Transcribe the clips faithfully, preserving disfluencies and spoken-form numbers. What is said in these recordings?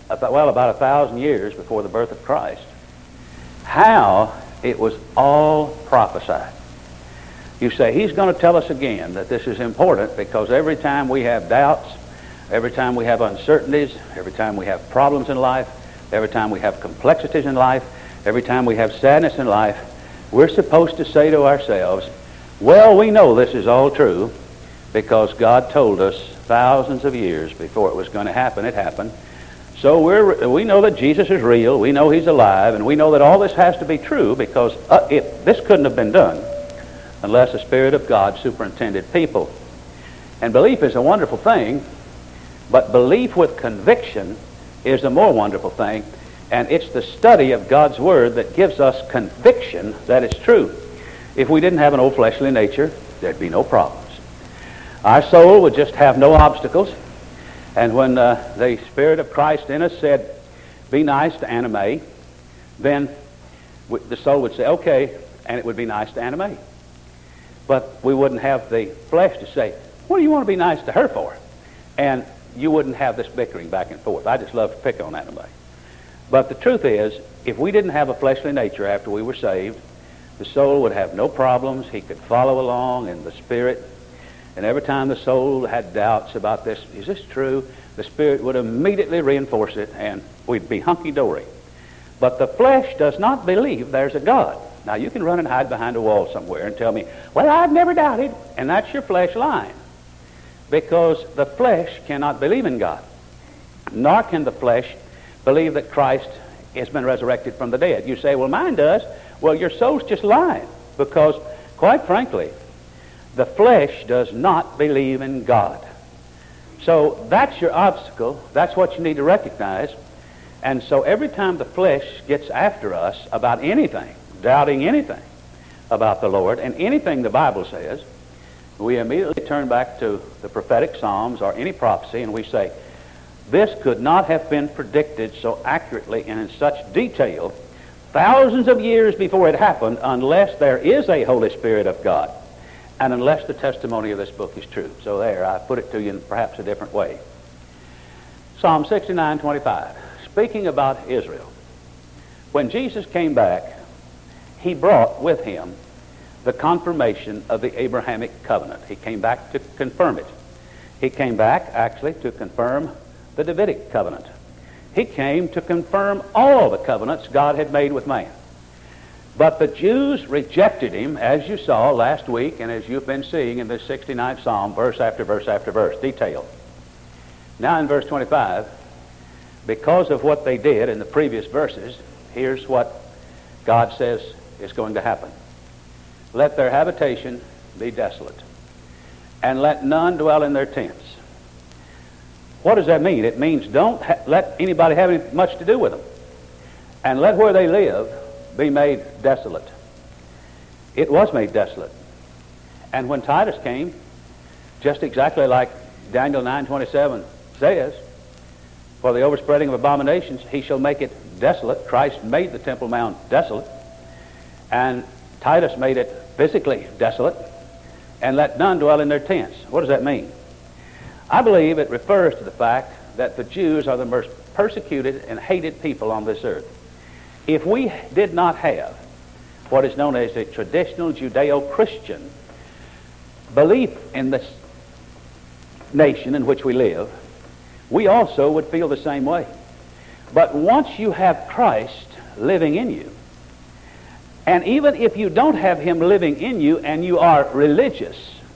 about, well, about a thousand years before the birth of Christ, how it was all prophesied. You say, he's going to tell us again that this is important, because every time we have doubts, every time we have uncertainties, every time we have problems in life, every time we have complexities in life, every time we have sadness in life, we're supposed to say to ourselves, well, we know this is all true because God told us thousands of years before it was going to happen, it happened. So we're, we know that Jesus is real, we know he's alive, and we know that all this has to be true, because uh, it, this couldn't have been done unless the Spirit of God superintended people. And belief is a wonderful thing, but belief with conviction is a more wonderful thing, and it's the study of God's Word that gives us conviction that it's true. If we didn't have an old fleshly nature, there'd be no problems. Our soul would just have no obstacles, and when uh, the Spirit of Christ in us said, be nice to Anna Mae, then w- the soul would say, okay, and it would be nice to Anna Mae. But we wouldn't have the flesh to say, what do you want to be nice to her for? And you wouldn't have this bickering back and forth. I just love to pick on Anna Mae. But the truth is, if we didn't have a fleshly nature after we were saved, the soul would have no problems. He could follow along in the Spirit. And every time the soul had doubts about this, is this true? The Spirit would immediately reinforce it, and we'd be hunky-dory. But the flesh does not believe there's a God. Now, you can run and hide behind a wall somewhere and tell me, well, I've never doubted, and that's your flesh lying. Because the flesh cannot believe in God, nor can the flesh believe that Christ has been resurrected from the dead. You say, well, mine does. Well, your soul's just lying, because, quite frankly, the flesh does not believe in God. So that's your obstacle. That's what you need to recognize. And so every time the flesh gets after us about anything, doubting anything about the Lord and anything the Bible says, we immediately turn back to the prophetic Psalms or any prophecy, and we say, this could not have been predicted so accurately and in such detail thousands of years before it happened unless there is a Holy Spirit of God and unless the testimony of this book is true. So there, I put it to you in perhaps a different way. Psalm sixty-nine twenty-five, speaking about Israel. When Jesus came back, he brought with him the confirmation of the Abrahamic covenant. He came back to confirm it. He came back, actually, to confirm the Davidic covenant. He came to confirm all the covenants God had made with man. But the Jews rejected him, as you saw last week and as you've been seeing in this sixty-ninth Psalm, verse after verse after verse, detailed. Now in verse twenty-five, because of what they did in the previous verses, here's what God says is going to happen. Let their habitation be desolate, and let none dwell in their tents. What does that mean? It means don't ha- let anybody have any, much to do with them, and let where they live be made desolate. It was made desolate. And when Titus came, just exactly like Daniel nine twenty-seven says, for the overspreading of abominations, he shall make it desolate. Christ made the Temple Mount desolate, and Titus made it physically desolate, and let none dwell in their tents. What does that mean? I believe it refers to the fact that the Jews are the most persecuted and hated people on this earth. If we did not have what is known as a traditional Judeo-Christian belief in this nation in which we live, we also would feel the same way. But once you have Christ living in you, and even if you don't have him living in you and you are religious,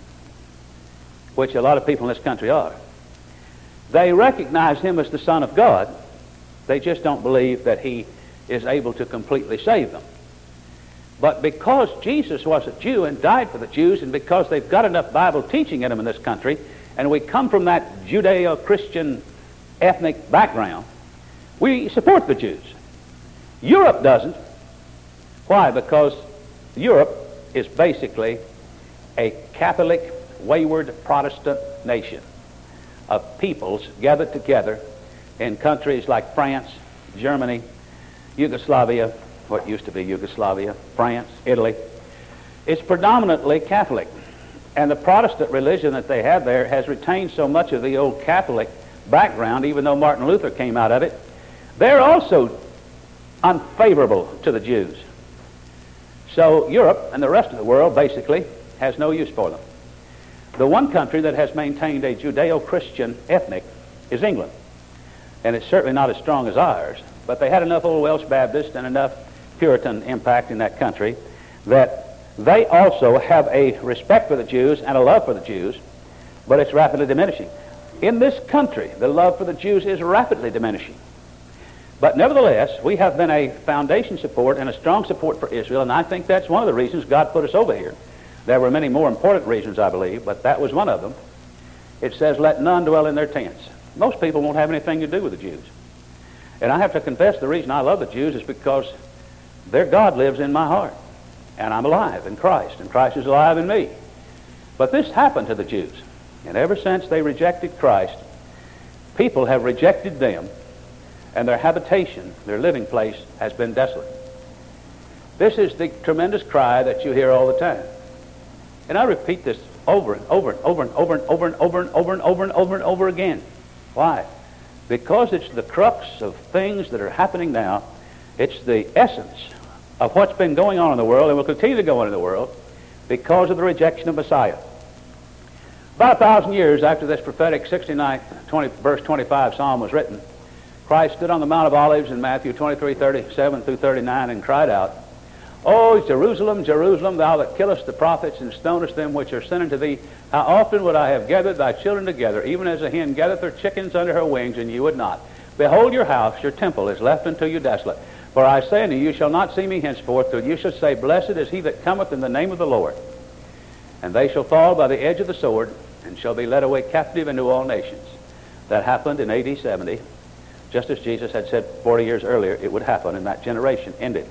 which a lot of people in this country are, they recognize him as the Son of God. They just don't believe that he is able to completely save them. But because Jesus was a Jew and died for the Jews, and because they've got enough Bible teaching in them in this country, and we come from that Judeo-Christian ethnic background, we support the Jews. Europe doesn't. Why? Because Europe is basically a Catholic, wayward Protestant nation of peoples gathered together in countries like France, Germany, Yugoslavia, what used to be Yugoslavia, France, Italy. It's predominantly Catholic. And the Protestant religion that they have there has retained so much of the old Catholic background, even though Martin Luther came out of it, They're also unfavorable to the Jews. So Europe and the rest of the world basically has no use for them. The one country that has maintained a Judeo-Christian ethnic is England. And it's certainly not as strong as ours, but they had enough old Welsh Baptist and enough Puritan impact in that country that they also have a respect for the Jews and a love for the Jews, but it's rapidly diminishing. In this country, the love for the Jews is rapidly diminishing. But nevertheless, we have been a foundation support and a strong support for Israel, and I think that's one of the reasons God put us over here. There were many more important reasons, I believe, but that was one of them. It says, let none dwell in their tents. Most people won't have anything to do with the Jews. And I have to confess the reason I love the Jews is because their God lives in my heart. And I'm alive in Christ, and Christ is alive in me. But this happened to the Jews. And ever since they rejected Christ, people have rejected them, and their habitation, their living place, has been desolate. This is the tremendous cry that you hear all the time. And I repeat this over and over and over and over and over and over and over and over and over and over again. Why? Because it's the crux of things that are happening now. It's the essence of what's been going on in the world and will continue to go on in the world because of the rejection of Messiah. About a thousand years after this prophetic sixty-ninth twenty, verse twenty-five psalm was written, Christ stood on the Mount of Olives in Matthew twenty-three, thirty-seven through thirty-nine and cried out, O Jerusalem, Jerusalem, thou that killest the prophets and stonest them which are sent unto thee, how often would I have gathered thy children together, even as a hen gathereth her chickens under her wings, and you would not. Behold, your house, your temple, is left unto you desolate. For I say unto you, you shall not see me henceforth, till you shall say, Blessed is he that cometh in the name of the Lord. And they shall fall by the edge of the sword, and shall be led away captive into all nations. That happened in A D seventy, just as Jesus had said forty years earlier it would happen, and that generation ended.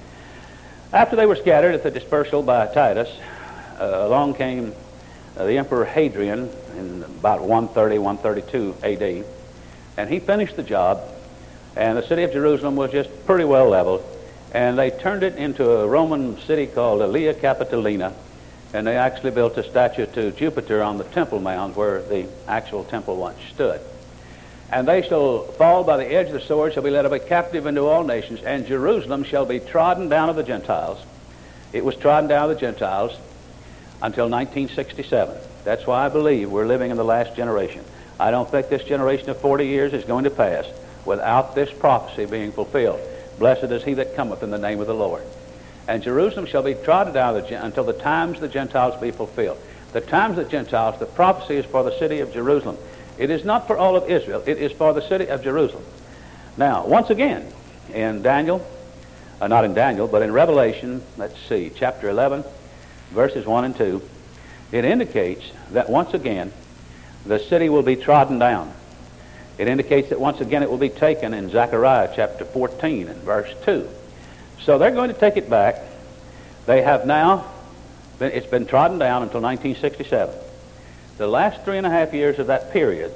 After they were scattered at the dispersal by Titus, uh, along came uh, the Emperor Hadrian in about one thirty, one thirty-two A D, and he finished the job, and the city of Jerusalem was just pretty well leveled, and they turned it into a Roman city called Aelia Capitolina, and they actually built a statue to Jupiter on the Temple Mount where the actual temple once stood. And they shall fall by the edge of the sword, shall be led away captive into all nations, and Jerusalem shall be trodden down of the Gentiles. It was trodden down of the Gentiles until nineteen sixty-seven. That's why I believe we're living in the last generation. I don't think this generation of forty years is going to pass without this prophecy being fulfilled. Blessed is he that cometh in the name of the Lord. And Jerusalem shall be trodden down of the, until the times of the Gentiles be fulfilled. The times of the Gentiles, the prophecy is for the city of Jerusalem. It is not for all of Israel. It is for the city of Jerusalem. Now, once again, in Daniel, uh, not in Daniel, but in Revelation, let's see, chapter eleven, verses one and two, it indicates that once again the city will be trodden down. It indicates that once again it will be taken in Zechariah chapter fourteen and verse two. So they're going to take it back. They have now, been, it's been trodden down until nineteen sixty-seven. The last three and a half years of that period,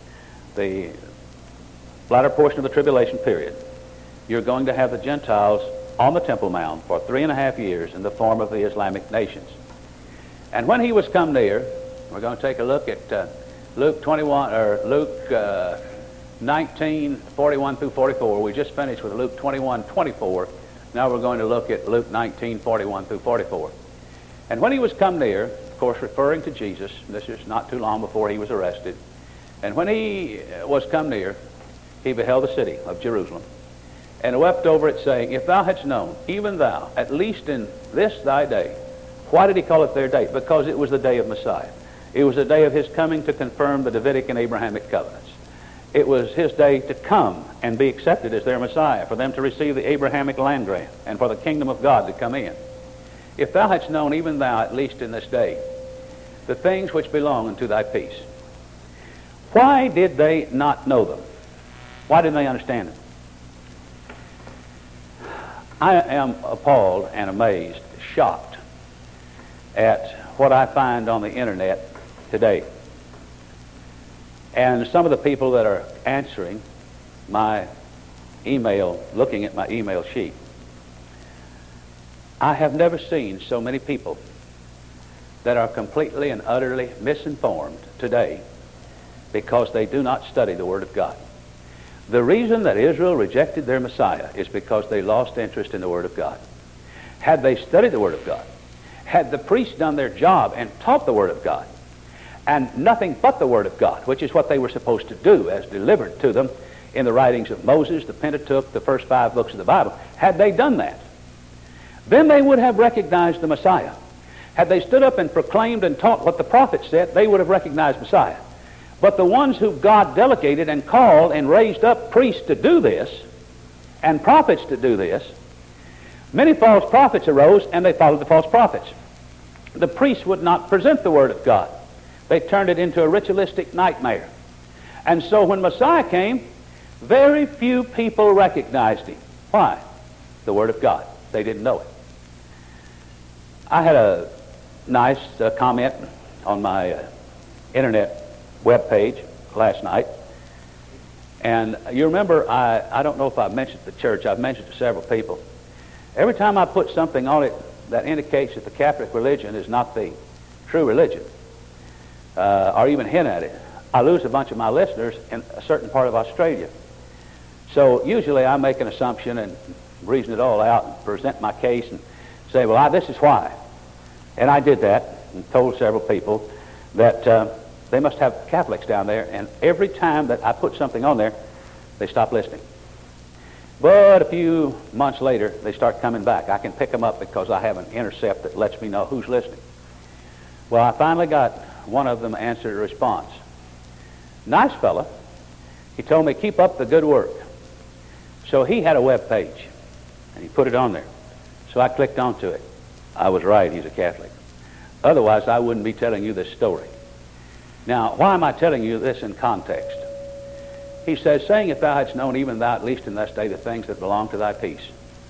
the latter portion of the tribulation period, you're going to have the Gentiles on the Temple Mount for three and a half years in the form of the Islamic nations. And when he was come near, we're going to take a look at uh, Luke twenty-one or Luke uh, nineteen, forty-one through forty-four. We just finished with Luke twenty-one, twenty-four. Now we're going to look at Luke nineteen, forty-one through forty-four. And when he was come near, of course referring to Jesus, this is not too long before he was arrested, and when he was come near, he beheld the city of Jerusalem, and wept over it, saying, If thou hadst known, even thou, at least in this thy day. Why did he call it their day? Because it was the day of Messiah. It was the day of his coming to confirm the Davidic and Abrahamic covenants. It was his day to come and be accepted as their Messiah, for them to receive the Abrahamic land grant, and for the kingdom of God to come in. If thou hadst known, even thou, at least in this day, the things which belong unto thy peace. Why did they not know them? Why didn't they understand them? I am appalled and amazed, shocked at what I find on the internet today. And some of the people that are answering my email, looking at my email sheet, I have never seen so many people that are completely and utterly misinformed today because they do not study the Word of God. The reason that Israel rejected their Messiah is because they lost interest in the Word of God. Had they studied the Word of God, had the priests done their job and taught the Word of God, and nothing but the Word of God, which is what they were supposed to do as delivered to them in the writings of Moses, the Pentateuch, the first five books of the Bible, had they done that, then they would have recognized the Messiah. Had they stood up and proclaimed and taught what the prophets said, they would have recognized Messiah. But the ones who God delegated and called and raised up priests to do this, and prophets to do this, many false prophets arose, and they followed the false prophets. The priests would not present the Word of God. They turned it into a ritualistic nightmare. And so when Messiah came, very few people recognized him. Why? The Word of God. They didn't know it. I had a nice uh, comment on my uh, internet web page last night. And you remember, I, I don't know if I've mentioned it to the church. I've mentioned it to several people. Every time I put something on it that indicates that the Catholic religion is not the true religion, uh, or even hint at it, I lose a bunch of my listeners in a certain part of Australia. So usually I make an assumption and reason it all out and present my case and say, well, I, this is why. And I did that and told several people that uh, they must have Catholics down there, and every time that I put something on there, they stop listening. But a few months later, they start coming back. I can pick them up because I have an intercept that lets me know who's listening. Well, I finally got one of them answered a response. Nice fella. He told me, keep up the good work. So he had a web page, and he put it on there. So I clicked onto it. I was right, he's a Catholic. Otherwise, I wouldn't be telling you this story. Now, why am I telling you this in context? He says, saying, if thou hadst known, even thou at least in this day, the things that belong to thy peace.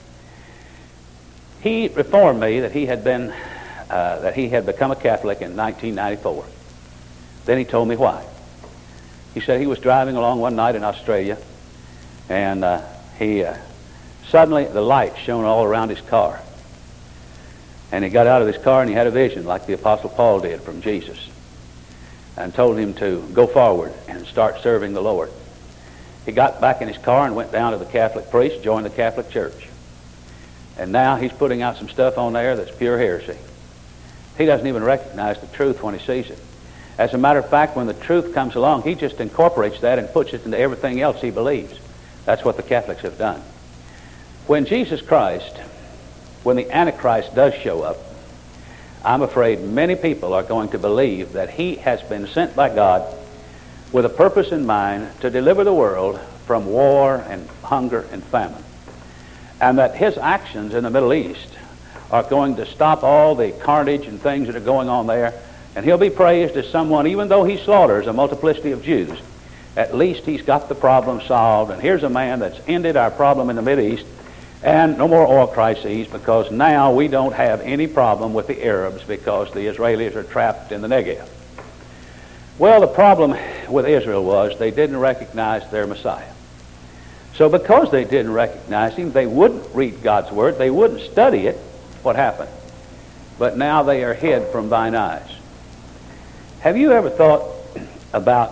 He informed me that he had been, uh, that he had become a Catholic in nineteen ninety-four. Then he told me why. He said he was driving along one night in Australia, and uh, he uh, suddenly the light shone all around his car. And he got out of his car and he had a vision like the Apostle Paul did from Jesus, and told him to go forward and start serving the Lord. He got back in his car and went down to the Catholic priest, joined the Catholic Church. And now he's putting out some stuff on there that's pure heresy. He doesn't even recognize the truth when he sees it. As a matter of fact, when the truth comes along, he just incorporates that and puts it into everything else he believes. That's what the Catholics have done. When Jesus Christ, when the Antichrist does show up, I'm afraid many people are going to believe that he has been sent by God with a purpose in mind to deliver the world from war and hunger and famine, and that his actions in the Middle East are going to stop all the carnage and things that are going on there, and he'll be praised as someone, even though he slaughters a multiplicity of Jews, at least he's got the problem solved. And here's a man that's ended our problem in the Mideast, and no more oil crises, because now we don't have any problem with the Arabs because the Israelis are trapped in the Negev. Well, the problem with Israel was they didn't recognize their Messiah. So because they didn't recognize him, they wouldn't read God's word, they wouldn't study it. What happened? But now they are hid from thine eyes. Have you ever thought about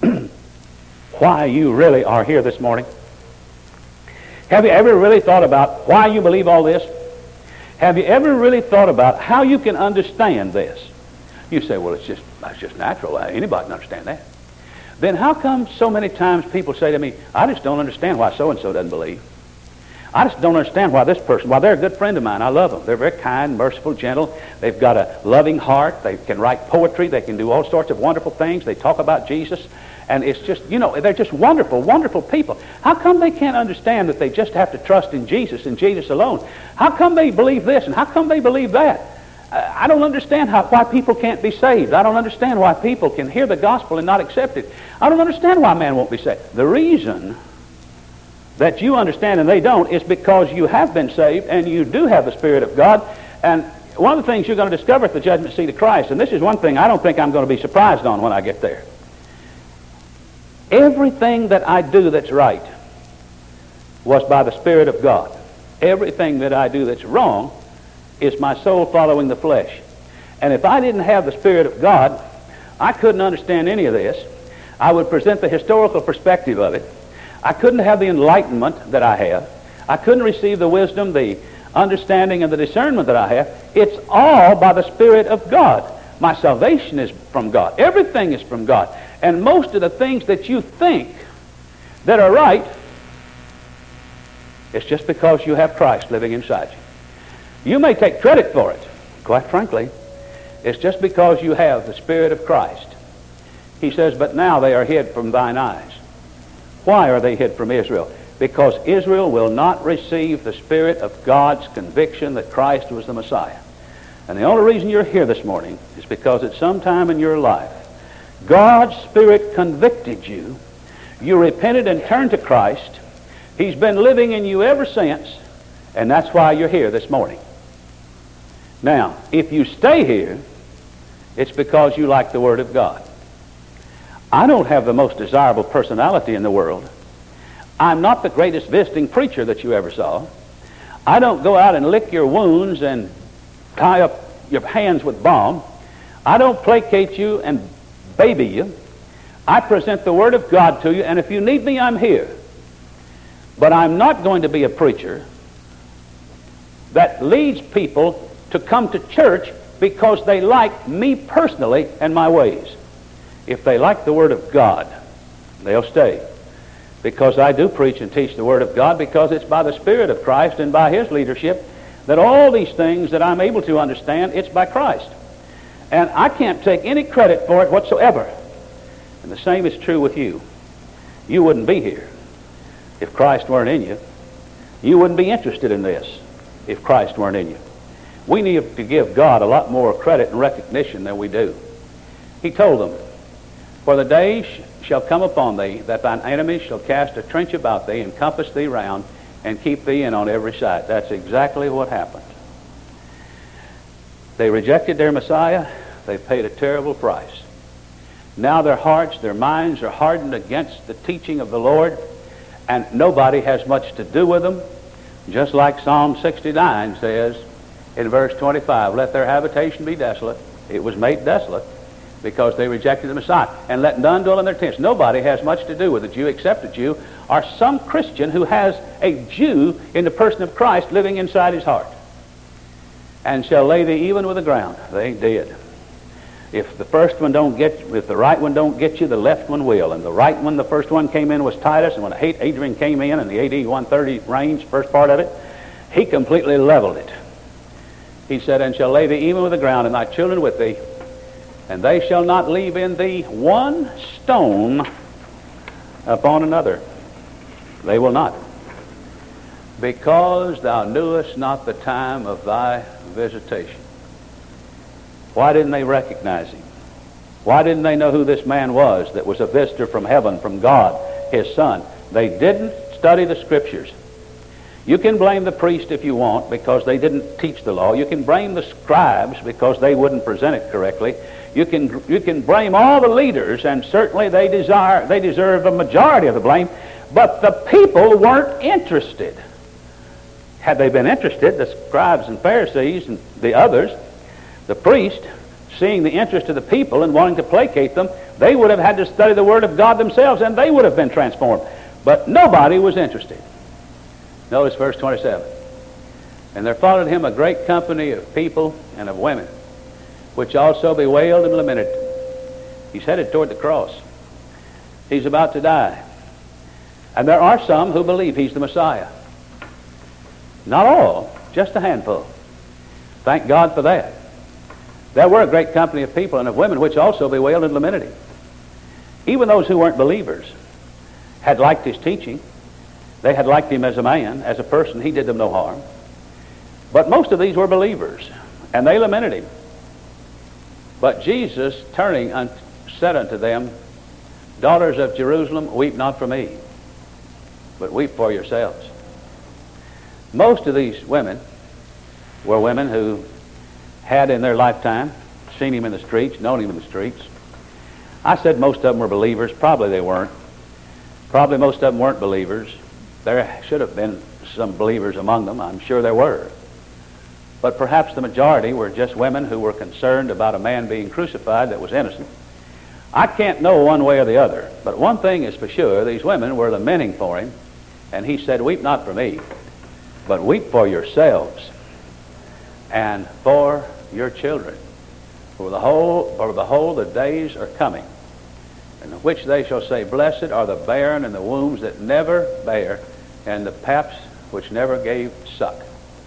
why you really are here this morning? Have you ever really thought about why you believe all this? Have you ever really thought about how you can understand this? You say, well, it's just, that's just natural. Anybody can understand that. Then how come so many times people say to me, I just don't understand why so-and-so doesn't believe. I just don't understand why this person, why they're a good friend of mine. I love them. They're very kind, merciful, gentle. They've got a loving heart. They can write poetry. They can do all sorts of wonderful things. They talk about Jesus. And it's just, you know, they're just wonderful, wonderful people. How come they can't understand that they just have to trust in Jesus and Jesus alone? How come they believe this and how come they believe that? I don't understand how, why people can't be saved. I don't understand why people can hear the gospel and not accept it. I don't understand why man won't be saved. The reason that you understand and they don't is because you have been saved and you do have the Spirit of God. And one of the things you're going to discover at the judgment seat of Christ, and this is one thing I don't think I'm going to be surprised on when I get there. Everything that I do that's right was by the Spirit of God. Everything that I do that's wrong is my soul following the flesh. And if I didn't have the Spirit of God, I couldn't understand any of this. I would present the historical perspective of it. I couldn't have the enlightenment that I have. I couldn't receive the wisdom, the understanding, and the discernment that I have. It's all by the Spirit of God. My salvation is from God. Everything is from God. And most of the things that you think that are right, it's just because you have Christ living inside you. You may take credit for it. Quite frankly, it's just because you have the Spirit of Christ. He says, but now they are hid from thine eyes. Why are they hid from Israel? Because Israel will not receive the Spirit of God's conviction that Christ was the Messiah. And the only reason you're here this morning is because at some time in your life, God's Spirit convicted you. You repented and turned to Christ. He's been living in you ever since, and that's why you're here this morning. Now, if you stay here, it's because you like the Word of God. I don't have the most desirable personality in the world. I'm not the greatest visiting preacher that you ever saw. I don't go out and lick your wounds and tie up your hands with balm. I don't placate you and baby you. I present the Word of God to you, and if you need me, I'm here. But I'm not going to be a preacher that leads people to come to church because they like me personally and my ways. If they like the Word of God, they'll stay. Because I do preach and teach the Word of God, because it's by the Spirit of Christ and by His leadership that all these things that I'm able to understand, it's by Christ. And I can't take any credit for it whatsoever. And the same is true with you. You wouldn't be here if Christ weren't in you. You wouldn't be interested in this if Christ weren't in you. We need to give God a lot more credit and recognition than we do. He told them, for the day shall come upon thee that thine enemies shall cast a trench about thee and compass thee round and keep thee in on every side. That's exactly what happened. They rejected their Messiah. They paid a terrible price. Now their hearts, their minds are hardened against the teaching of the Lord, and nobody has much to do with them. Just like Psalm sixty-nine says in verse twenty-five, let their habitation be desolate. It was made desolate because they rejected the Messiah. And let none dwell in their tents. Nobody has much to do with a Jew except a Jew, or some Christian who has a Jew in the person of Christ living inside his heart. And shall lay thee even with the ground. They did. If the first one don't get, if the right one don't get you, the left one will. And the right one, the first one came in was Titus, and when Adrian came in in the A D one thirty range, first part of it, he completely leveled it. He said, and shall lay thee even with the ground, and thy children with thee, and they shall not leave in thee one stone upon another. They will not. Because thou knewest not the time of thy visitation. Why didn't they recognize him? Why didn't they know who this man was that was a visitor from heaven, from God, his Son? They didn't study the Scriptures. You can blame the priest if you want because they didn't teach the law. You can blame the scribes because they wouldn't present it correctly. You can, you can blame all the leaders, and certainly they, desire, they deserve a majority of the blame. But the people weren't interested. Had they been interested, the scribes and Pharisees and the others, the priest, seeing the interest of the people and wanting to placate them, they would have had to study the Word of God themselves, and they would have been transformed. But nobody was interested. Notice verse twenty-seven. And there followed him a great company of people and of women, which also bewailed and lamented. He's headed toward the cross. He's about to die. And there are some who believe he's the Messiah. Not all, just a handful. Thank God for that. There were a great company of people and of women which also bewailed and lamented him. Even those who weren't believers had liked his teaching. They had liked him as a man, as a person. He did them no harm. But most of these were believers, and they lamented him. But Jesus, turning, un- said unto them, daughters of Jerusalem, weep not for me, but weep for yourselves. Most of these women were women who had in their lifetime seen him in the streets, known him in the streets. I said most of them were believers. Probably they weren't. Probably most of them weren't believers. There should have been some believers among them. I'm sure there were. But perhaps the majority were just women who were concerned about a man being crucified that was innocent. I can't know one way or the other, but one thing is for sure, these women were lamenting for him, and he said, weep not for me, but weep for yourselves and for your children. For the whole, for behold, the days are coming, in which they shall say, blessed are the barren and the wombs that never bare, and the paps which never gave suck.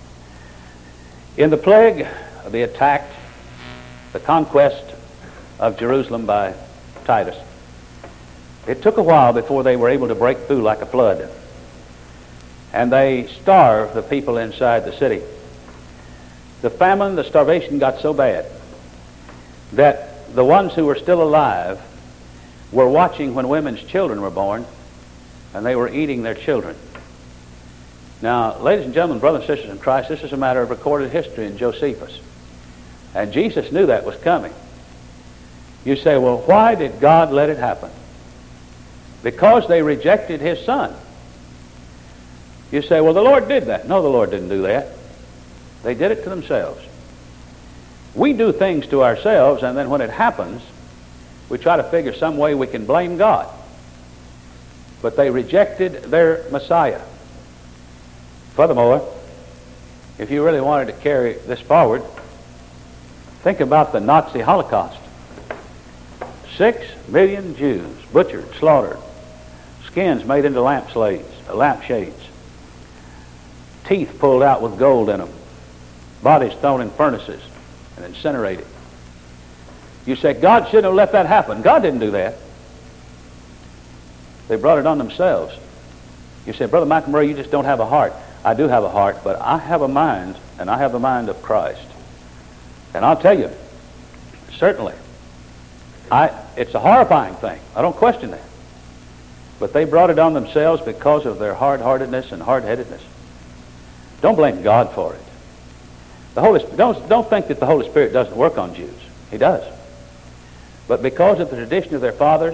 In the plague of the attack, the conquest of Jerusalem by Titus, it took a while before they were able to break through like a flood. And they starved the people inside the city. The famine, the starvation got so bad that the ones who were still alive were watching when women's children were born, and they were eating their children. Now, ladies and gentlemen, brothers and sisters in Christ, this is a matter of recorded history in Josephus. And Jesus knew that was coming. You say, well, why did God let it happen? Because they rejected his son. You say, well, the Lord did that. No, the Lord didn't do that. They did it to themselves. We do things to ourselves, and then when it happens, we try to figure some way we can blame God. But they rejected their Messiah. Furthermore, if you really wanted to carry this forward, think about the Nazi Holocaust. Six million Jews butchered, slaughtered, skins made into lampshades, lampshades, teeth pulled out with gold in them, bodies thrown in furnaces and incinerated. You say, God shouldn't have let that happen. God didn't do that. They brought it on themselves. You say, Brother McElmurray, you just don't have a heart. I do have a heart, but I have a mind, and I have the mind of Christ. And I'll tell you, certainly, I, it's a horrifying thing. I don't question that. But they brought it on themselves because of their hard-heartedness and hard-headedness. Don't blame God for it. The Holy, don't, don't think that the Holy Spirit doesn't work on Jews. He does. But because of the tradition of their fathers,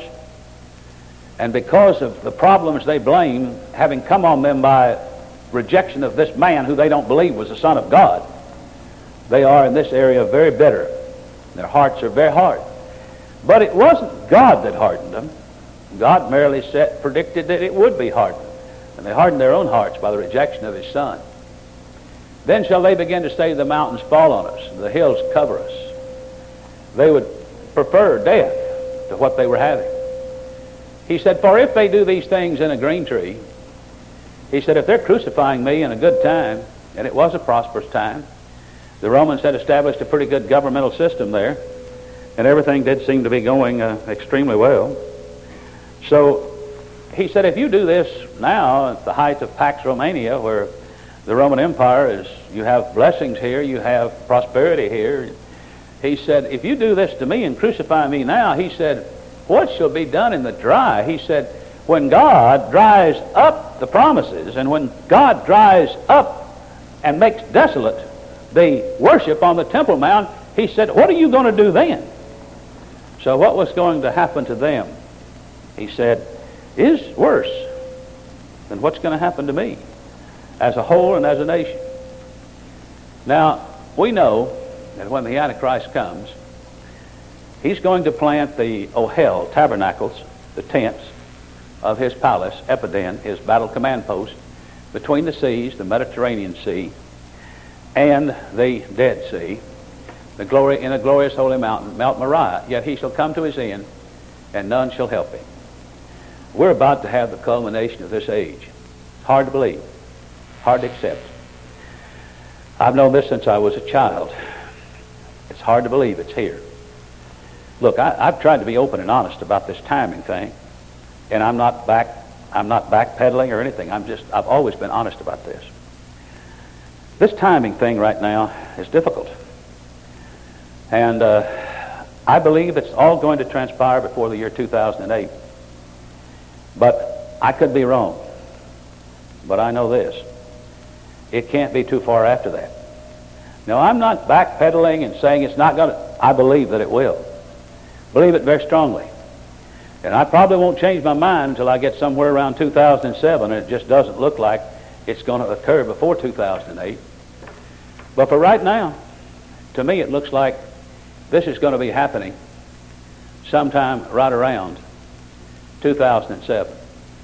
and because of the problems they blame having come on them by rejection of this man who they don't believe was the Son of God, they are in this area very bitter. Their hearts are very hard. But it wasn't God that hardened them. God merely said, predicted that it would be hardened. And they hardened their own hearts by the rejection of his Son. Then shall they begin to say, the mountains fall on us, the hills cover us. They would prefer death to what they were having. He said, for if they do these things in a green tree, he said, if they're crucifying me in a good time, and it was a prosperous time, the Romans had established a pretty good governmental system there, and everything did seem to be going uh, extremely well. So he said, if you do this now at the height of Pax Romania, where the Roman Empire is, you have blessings here, you have prosperity here. He said, if you do this to me and crucify me now, he said, what shall be done in the dry? He said, when God dries up the promises, and when God dries up and makes desolate the worship on the Temple Mount, he said, what are you going to do then? So what was going to happen to them, he said, is worse than what's going to happen to me as a whole and as a nation. Now, we know that when the Antichrist comes, he's going to plant the Ohel tabernacles, the tents of his palace, Epidin, his battle command post, between the seas, the Mediterranean Sea, and the Dead Sea, the glory in a glorious holy mountain, Mount Moriah. Yet he shall come to his end, and none shall help him. We're about to have the culmination of this age. It's hard to believe, hard to accept. I've known this since I was a child. It's hard to believe it's here. Look, I, I've tried to be open and honest about this timing thing, and I'm not back. I'm not backpedaling or anything. I'm just. I've always been honest about this. This timing thing right now is difficult, and uh, I believe it's all going to transpire before the year two thousand eight. But I could be wrong. But I know this: it can't be too far after that. Now, I'm not backpedaling and saying it's not going to. I believe that it will. Believe it very strongly. And I probably won't change my mind until I get somewhere around two thousand seven, and it just doesn't look like it's going to occur before two thousand eight. But for right now, to me it looks like this is going to be happening sometime right around two thousand seven.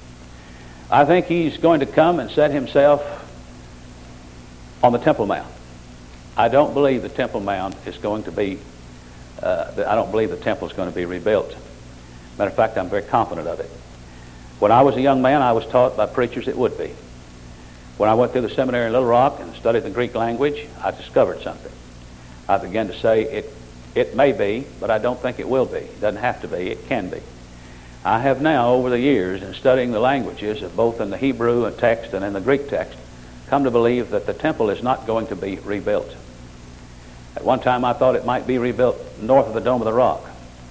I think he's going to come and set himself on the Temple Mount. I don't believe the Temple Mount is going to be, uh, I don't believe the temple is going to be rebuilt. Matter of fact, I'm very confident of it. When I was a young man, I was taught by preachers it would be. When I went through the seminary in Little Rock and studied the Greek language, I discovered something. I began to say it, it may be, but I don't think it will be. It doesn't have to be, it can be. I have now, over the years, in studying the languages, of both in the Hebrew and text and in the Greek text, come to believe that the temple is not going to be rebuilt. At one time I thought it might be rebuilt north of the Dome of the Rock.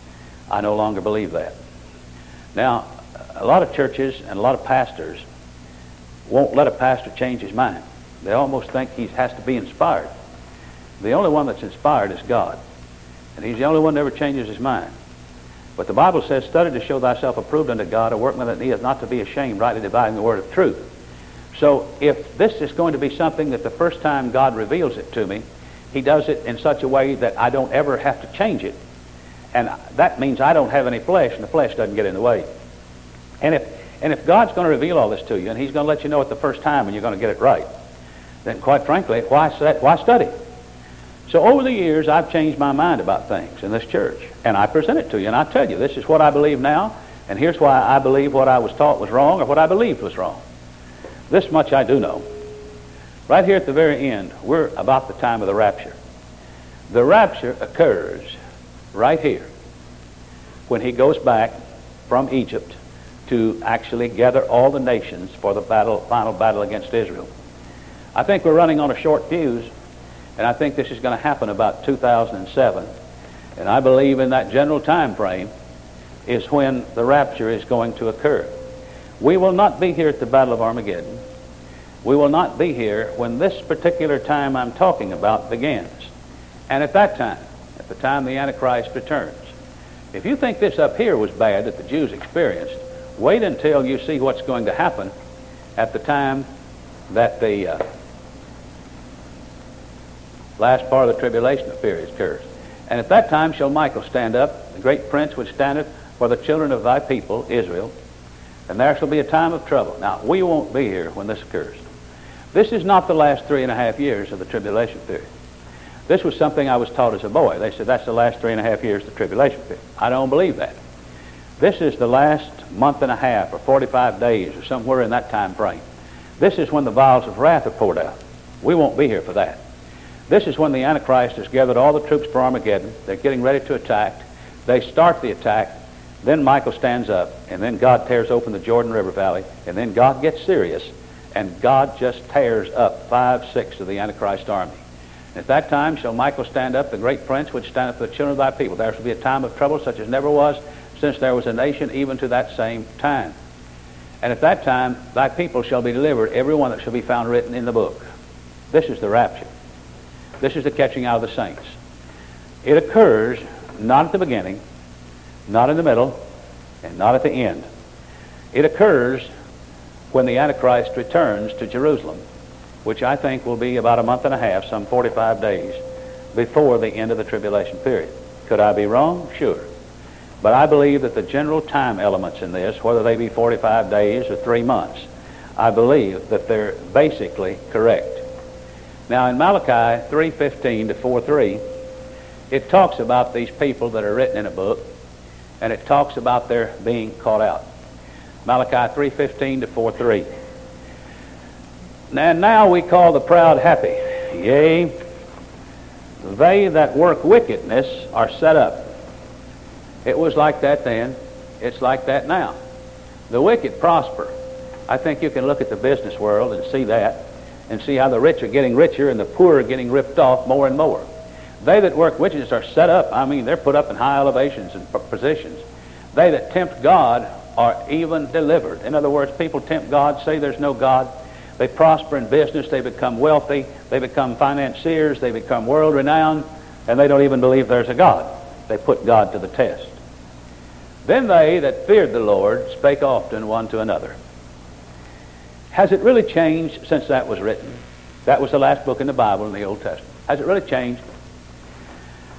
I no longer believe that. Now, a lot of churches and a lot of pastors won't let a pastor change his mind. They almost think he has to be inspired. The only one that's inspired is God. And he's the only one that ever changes his mind. But the Bible says, study to show thyself approved unto God, a workman that needeth not to be ashamed, rightly dividing the word of truth. So if this is going to be something that the first time God reveals it to me, he does it in such a way that I don't ever have to change it. And that means I don't have any flesh, and the flesh doesn't get in the way. And if, and if God's going to reveal all this to you, and he's going to let you know at the first time and you're going to get it right, then quite frankly, why, why study? So over the years, I've changed my mind about things in this church. And I present it to you, and I tell you, this is what I believe now, and here's why I believe what I was taught was wrong, or what I believed was wrong. This much I do know. Right here at the very end, we're about the time of the rapture. The rapture occurs right here, when he goes back from Egypt to actually gather all the nations for the battle, final battle against Israel. I think we're running on a short fuse, and I think this is going to happen about two thousand seven. And I believe in that general time frame is when the rapture is going to occur. We will not be here at the Battle of Armageddon. We will not be here when this particular time I'm talking about begins. And at that time, at the time the Antichrist returns, if you think this up here was bad that the Jews experienced, wait until you see what's going to happen at the time that the uh, last part of the tribulation period occurs. And at that time shall Michael stand up, the great prince which standeth for the children of thy people, Israel, and there shall be a time of trouble. Now, we won't be here when this occurs. This is not the last three and a half years of the tribulation period. This was something I was taught as a boy. They said that's the last three and a half years of the tribulation period. I don't believe that. This is the last month and a half or forty-five days or somewhere in that time frame. This is when the vials of wrath are poured out. We won't be here for that. This is when the Antichrist has gathered all the troops for Armageddon. They're getting ready to attack. They start the attack. Then Michael stands up, and then God tears open the Jordan River Valley, and then God gets serious, and God just tears up five-sixths of the Antichrist army. At that time shall Michael stand up, the great prince which standeth for the children of thy people. There shall be a time of trouble such as never was since there was a nation, even to that same time. And at that time thy people shall be delivered, every one that shall be found written in the book. This is the rapture. This is the catching out of the saints. It occurs not at the beginning, not in the middle, and not at the end. It occurs when the Antichrist returns to Jerusalem, which I think will be about a month and a half, some forty-five days, before the end of the tribulation period. Could I be wrong? Sure. But I believe that the general time elements in this, whether they be forty-five days or three months, I believe that they're basically correct. Now in Malachi three fifteen to four three, it talks about these people that are written in a book, and it talks about their being caught out. Malachi three fifteen to four three. And now we call the proud happy. Yea, they that work wickedness are set up. It was like that then. It's like that now. The wicked prosper. I think you can look at the business world and see that, and see how the rich are getting richer and the poor are getting ripped off more and more. They that work wickedness are set up. I mean, they're put up in high elevations and positions. They that tempt God are even delivered. In other words, people tempt God, say there's no God. They prosper in business. They become wealthy. They become financiers. They become world-renowned, and they don't even believe there's a God. They put God to the test. Then they that feared the Lord spake often one to another. Has it really changed since that was written? That was the last book in the Bible in the Old Testament. Has it really changed?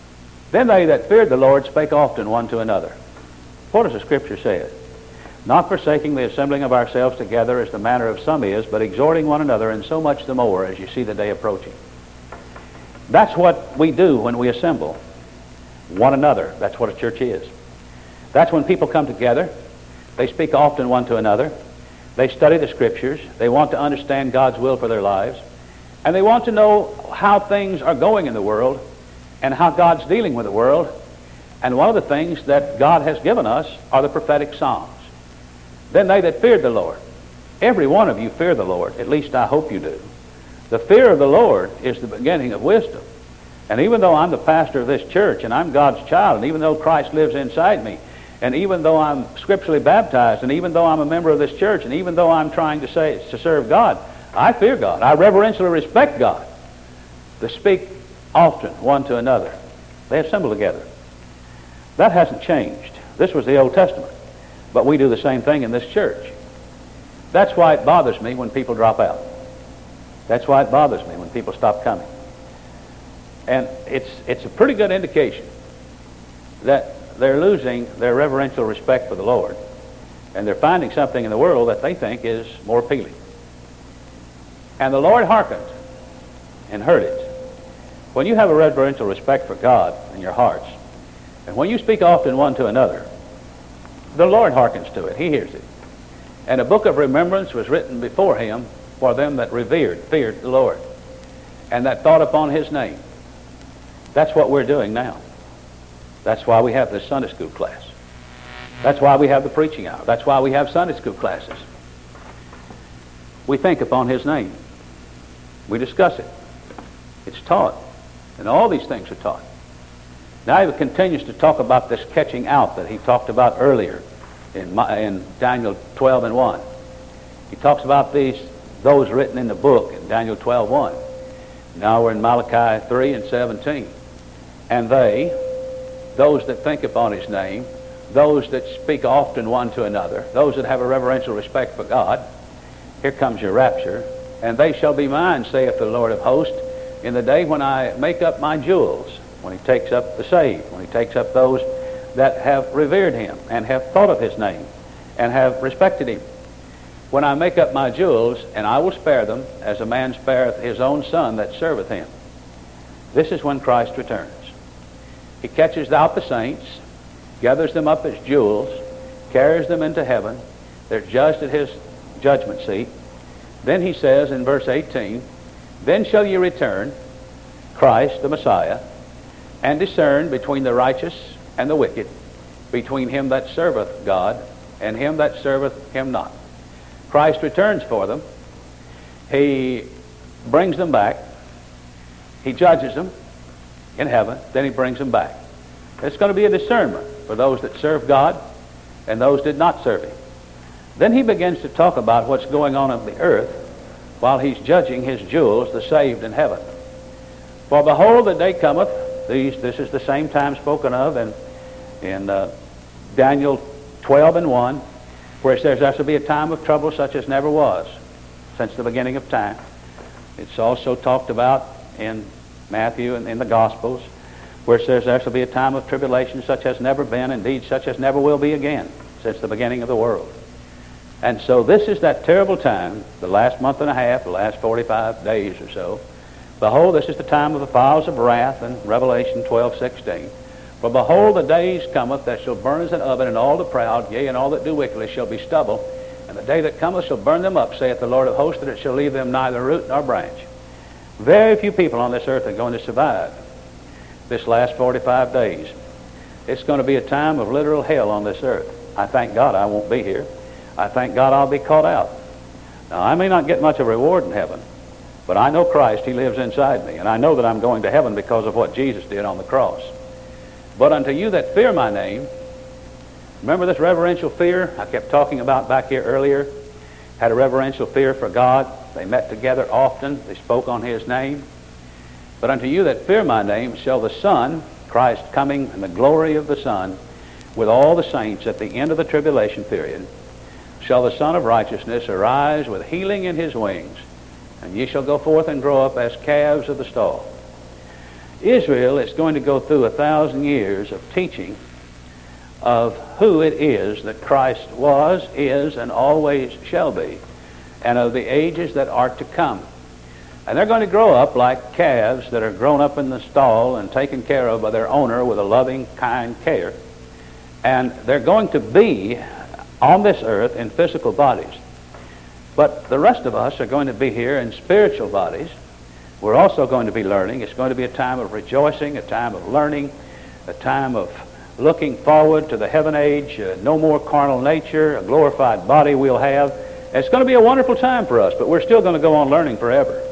Then they that feared the Lord spake often one to another. What does the Scripture say? Not forsaking the assembling of ourselves together as the manner of some is, but exhorting one another, and so much the more as you see the day approaching. That's what we do when we assemble one another. That's what a church is. That's when people come together. They speak often one to another. They study the Scriptures. They want to understand God's will for their lives. And they want to know how things are going in the world and how God's dealing with the world. And one of the things that God has given us are the prophetic Psalms. Then they that feared the Lord. Every one of you fear the Lord. At least I hope you do. The fear of the Lord is the beginning of wisdom. And even though I'm the pastor of this church and I'm God's child, and even though Christ lives inside me, and even though I'm scripturally baptized, and even though I'm a member of this church, and even though I'm trying to say to serve God, I fear God. I reverentially respect God. They speak often one to another. They assemble together. That hasn't changed. This was the Old Testament. But we do the same thing in this church. That's why it bothers me when people drop out. That's why it bothers me when people stop coming. And it's, it's a pretty good indication that they're losing their reverential respect for the Lord, and they're finding something in the world that they think is more appealing. And the Lord hearkened and heard it. When you have a reverential respect for God in your hearts, and when you speak often one to another, the Lord hearkens to it. He hears it. And a book of remembrance was written before him for them that revered, feared the Lord, and that thought upon his name. That's what we're doing now. That's why we have this Sunday school class. That's why we have the preaching hour. That's why we have Sunday school classes. We think upon his name. We discuss it. It's taught. And all these things are taught. Now he continues to talk about this catching out that he talked about earlier in, in Daniel twelve and one. He talks about these, those written in the book in Daniel twelve one. Now we're in Malachi three and seventeen. And they, those that think upon his name, those that speak often one to another, those that have a reverential respect for God, here comes your rapture, and they shall be mine, saith the Lord of hosts, in the day when I make up my jewels, when he takes up the saved, when he takes up those that have revered him and have thought of his name and have respected him. When I make up my jewels, and I will spare them as a man spareth his own son that serveth him. This is when Christ returns. He catches out the saints, gathers them up as jewels, carries them into heaven. They're judged at his judgment seat. Then he says in verse eighteen, then shall ye return, Christ the Messiah, and discern between the righteous and the wicked, between him that serveth God and him that serveth him not. Christ returns for them. He brings them back. He judges them in heaven. Then he brings them back. It's going to be a discernment for those that serve God and those that did not serve him. Then he begins to talk about what's going on on the earth while he's judging his jewels, the saved in heaven. For behold, the day cometh. These, this is the same time spoken of in, in uh, Daniel twelve and one, where it says there shall be a time of trouble such as never was since the beginning of time. It's also talked about in Matthew and in the Gospels, where it says there shall be a time of tribulation such as never been, indeed such as never will be again since the beginning of the world. And so this is that terrible time, the last month and a half, the last forty-five days or so. Behold, this is the time of the fowls of wrath in Revelation twelve sixteen. For behold, the days cometh that shall burn as an oven, and all the proud, yea, and all that do wickedly shall be stubble. And the day that cometh shall burn them up, saith the Lord of hosts, that it shall leave them neither root nor branch. Very few people on this earth are going to survive this last forty-five days. It's going to be a time of literal hell on this earth. I thank God I won't be here. I thank God I'll be caught out. Now, I may not get much of a reward in heaven, but I know Christ, he lives inside me, and I know that I'm going to heaven because of what Jesus did on the cross. But unto you that fear my name, remember this reverential fear I kept talking about back here earlier? Had a reverential fear for God. They met together often. They spoke on his name. But unto you that fear my name shall the Son, Christ coming in the glory of the Son, with all the saints at the end of the tribulation period, shall the Son of righteousness arise with healing in his wings, and ye shall go forth and grow up as calves of the stall. Israel is going to go through a thousand years of teaching of who it is that Christ was, is, and always shall be, and of the ages that are to come. And they're going to grow up like calves that are grown up in the stall and taken care of by their owner with a loving, kind care. And they're going to be on this earth in physical bodies. But the rest of us are going to be here in spiritual bodies. We're also going to be learning. It's going to be a time of rejoicing, a time of learning, a time of looking forward to the heaven age, uh, no more carnal nature, a glorified body we'll have. It's going to be a wonderful time for us, but we're still going to go on learning forever.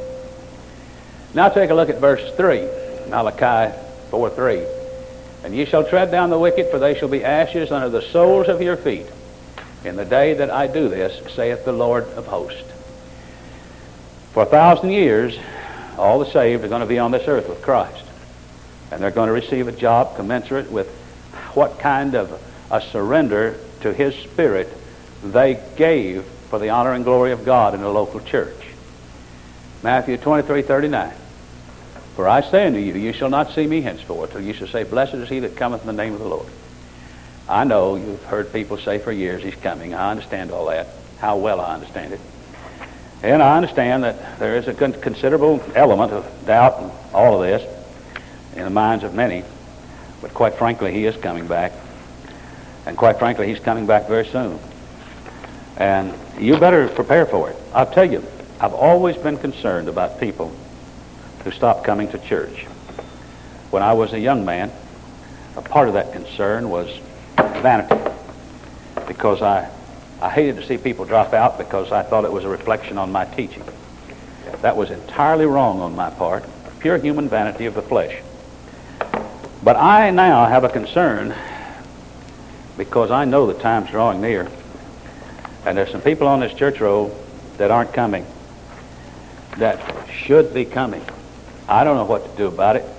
Now take a look at verse three, Malachi four three. And ye shall tread down the wicked, for they shall be ashes under the soles of your feet in the day that I do this, saith the Lord of hosts. For a thousand years, all the saved are going to be on this earth with Christ. And they're going to receive a job commensurate with what kind of a surrender to His Spirit they gave for the honor and glory of God in the local church. Matthew twenty-three thirty-nine. For I say unto you, you shall not see me henceforth, till you shall say, Blessed is he that cometh in the name of the Lord. I know you've heard people say for years, He's coming. I understand all that. How well I understand it. And I understand that there is a con- considerable element of doubt in all of this in the minds of many. But quite frankly, He is coming back. And quite frankly, He's coming back very soon. And you better prepare for it. I'll tell you, I've always been concerned about people who stopped coming to church. When I was a young man, a part of that concern was vanity. Because I, I hated to see people drop out because I thought it was a reflection on my teaching. That was entirely wrong on my part. Pure human vanity of the flesh. But I now have a concern because I know the time's drawing near. And there's some people on this church row that aren't coming, that should be coming. I don't know what to do about it.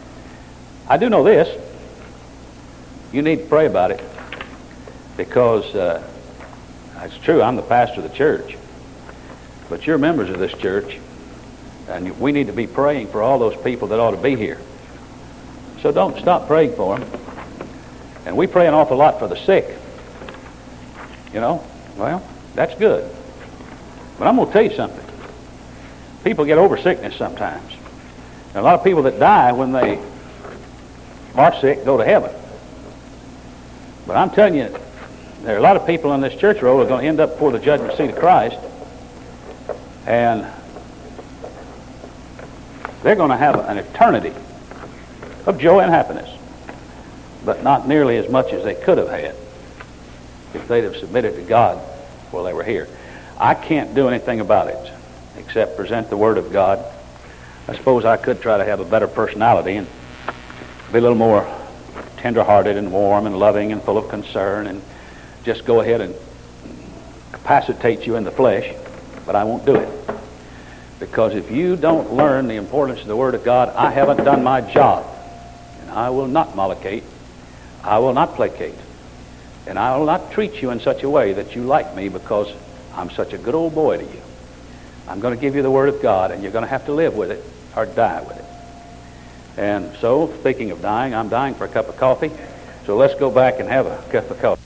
I do know this. You need to pray about it because uh, it's true, I'm the pastor of the church, but you're members of this church, and we need to be praying for all those people that ought to be here. So don't stop praying for them. And we pray an awful lot for the sick. You know, well, that's good. But I'm going to tell you something. People get over sickness sometimes. And a lot of people that die when they are sick go to heaven. But I'm telling you, there are a lot of people in this church row who are going to end up before the judgment seat of Christ, and they're going to have an eternity of joy and happiness, but not nearly as much as they could have had if they'd have submitted to God while they were here. I can't do anything about it except present the Word of God. I suppose I could try to have a better personality and be a little more tender-hearted and warm and loving and full of concern and just go ahead and capacitate you in the flesh, but I won't do it. Because if you don't learn the importance of the Word of God, I haven't done my job. And I will not mollocate. I will not placate. And I will not treat you in such a way that you like me because I'm such a good old boy to you. I'm going to give you the Word of God, and you're going to have to live with it or die with it. And so, speaking of dying, I'm dying for a cup of coffee. So let's go back and have a cup of coffee.